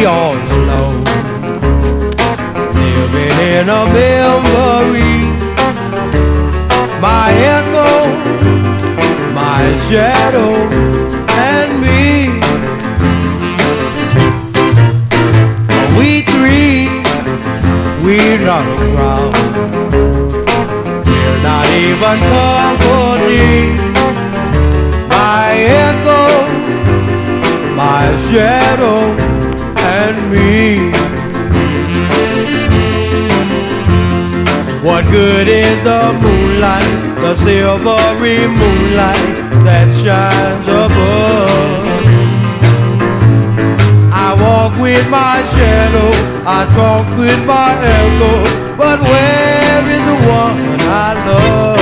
all alone, living in a memory. My echo, my shadow, and me. We three, we're not around. We're not even company. My echo, my shadow, and me. What good is the moonlight, the silvery moonlight that shines above? I walk with my shadow, I talk with my echo, but where is the one I love?